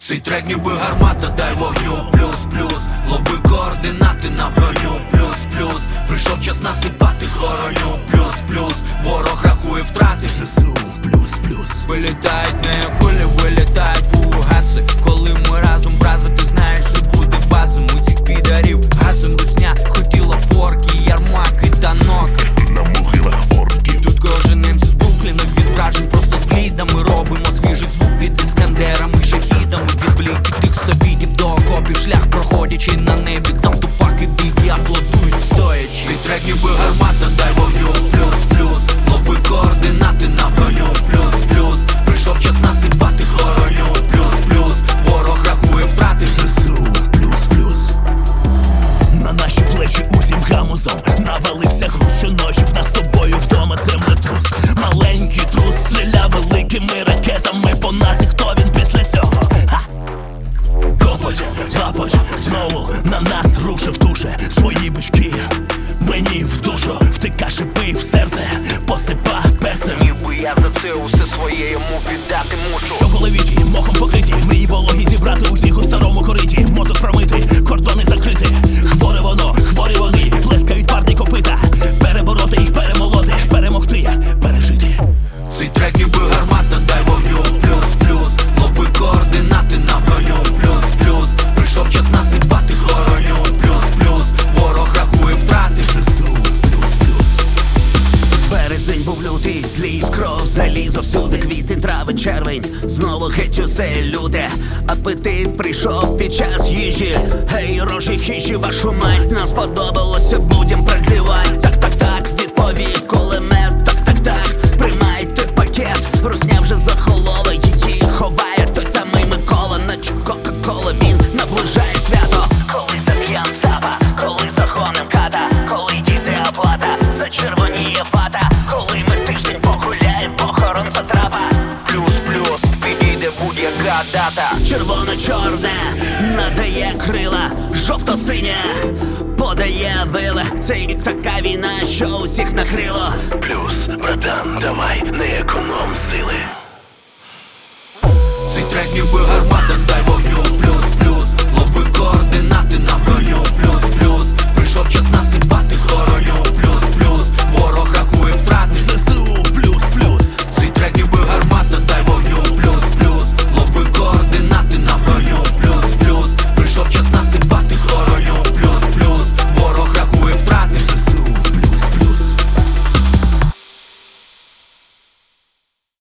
Цей трек ніби гармата, дай вогню, плюс-плюс. Лови координати на броню, плюс-плюс. Прийшов час насипати хороню, плюс-плюс. Ворог рахує втрати, ЗСУ, плюс-плюс. Вилітають не кулі, вилітають фугаси. Коли ми разом, браза, ти знаєш, що буде база. Ми цих підарів гасим, русня хотіла порки, ярмаки та ноки. На могилах орків. Тут кожен МС збуклений від вражень, просто з блідами. Робимо свіжий звук під іскандерами, шахідами. Від бліків тих софітів до окопів, шлях проходячи на небі. Там тупаки біги аплодують стоячи. Цей трек ніби гармата, дай вогню, плюс-плюс. Лови координати на броню, плюс-плюс. Прийшов час насипати хороню, плюс-плюс. Ворог рахує втрати, ЗСУ, плюс-плюс. На наші плечі усім гамузом навалився груз. Щоночі в нас з тобою вдома землетрус. Маленький трус стріляв великими ракетами по нас. І хто він після цього? Копоть, лапоть, знову на нас рушив туше свої бички. Мені в душу втика шипи в серце, посипа перцем. Ніби я за це усе своє йому віддати мушу. Що в голові ті, мохом покриті, мрії вологі зібрати усіх у старому кориті. Мозок промити, кордони закрити. Хворе воно, хворі вони, плескають парні копита. Перебороти їх, перемолоти, перемогти, пережити. Цей трек ніби гармата, дай вогню, плюс-плюс. Лови координати на броню, плюс-плюс. Прийшов час насипати хороню, плюс-плюс. Ворог рахує втрати, ЗСУ, плюс-плюс. Березень був лютий, зліз, кров, залізо всюди, квітень, травень, червень. Знову геть усе люте. Апетит прийшов під час їжі. Гей, рожі хижі, вашу мать. Нам сподобалося, будем продлівать. Так, відповів кулемет. Так, приймайте пакет. Русня вже захолола, її ховає той самий Микола. Наче Кока-Кола, він наближає свято. Коли заб'єм цапа, коли загоним ката, коли діти оплата, зачервоніє вата. Коли ми тиждень погуляєм, похорон затрапа. плюс-плюс. Підійде будь-яка дата. Червоно-чорне надає крила, жовто-синє подає вила. Це така війна, що усіх накрило. Плюс, братан, давай, не економ сили. Цей трек ніби гармата.